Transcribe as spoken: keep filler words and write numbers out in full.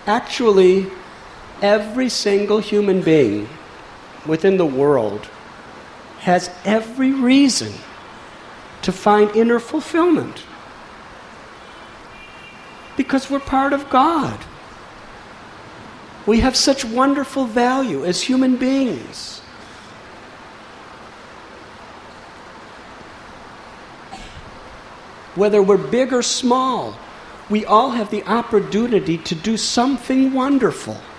Actually, every single human being within the world has every reason to find inner fulfillment. Because we're part of God. We have such wonderful value as human beings. Whether we're big or small, we all have the opportunity to do something wonderful.